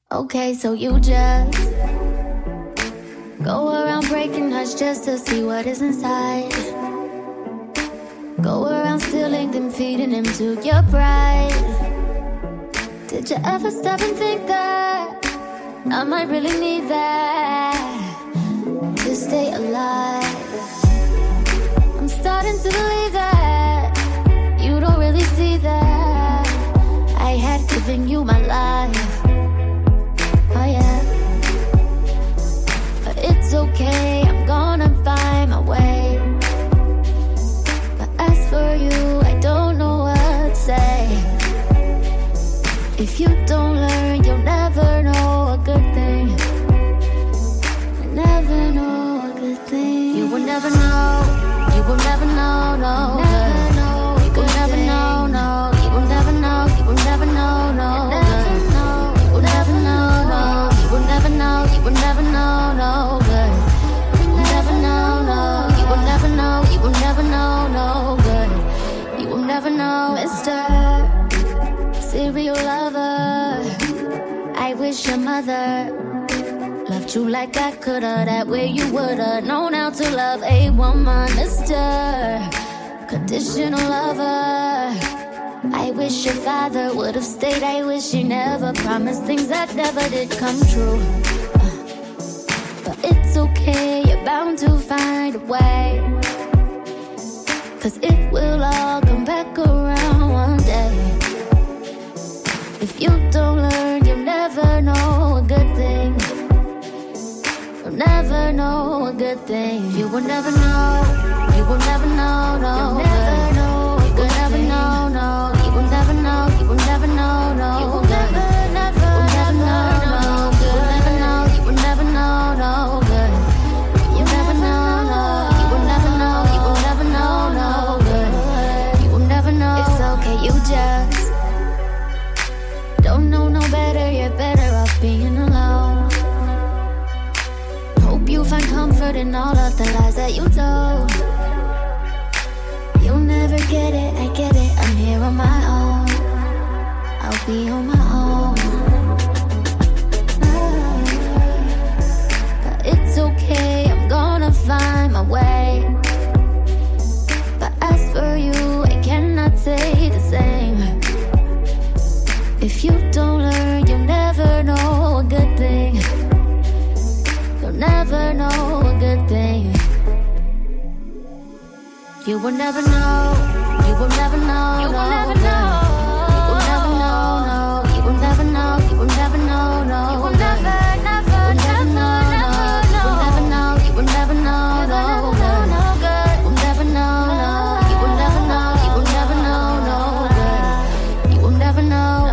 Okay, so you just go around breaking hearts just to see what is inside. Go around stealing them, feeding them to your pride. Did you ever stop and think that I might really need that to stay alive? I'm starting to believe that you don't really see that I had given you my life. Oh yeah, but it's okay, I'm gonna find my way. But as for you, I don't know what to say. If you don't learn, you'll never know a good thing. You'll never know a good thing. You will never know, you will never know, no. Never know, you will never know, no. You will never know, you will never know, no. Never know, you will never know, no. You will never know, you will never know, no. Good. You will never know, no. You will never know, you will never know, no. Good. You will never know, Mr. Serial lover. I wish your mother loved you like I coulda. That way you woulda known how to love a woman, Mr. Conditional lover. I wish your father would've stayed. I wish he never promised things that never did come true. But it's okay, you're bound to find a way. 'Cause it will all come back around one day. If you don't learn, you'll never know a good thing. You'll never know a good thing. You will never know, you will never know, no. You'll never know, you will never know, no. You will never know, you will never know, no. You will never, never, you will never know, no. You will never know, you will never know, no. Good. You never know, no. You will never know, you will never know, no. Good. You will never know. It's okay, you just don't know no better, you're better off being alone. Hope you find comfort in all of the lies that you told. You'll never get it, I get it, I'm here on my own. I'll be on my own. But it's okay, I'm gonna find my way. But as for you, I cannot say the same. If you don't learn, you'll never know a good thing. You'll never know a good thing. You will never know, you will never know, you will never know. You will never know, no. You will never know, you will never know, no. You will never, never, never know, no. You will never know, you will never know, no. You will never know, no. You will never know, you will never know, no. You will never know.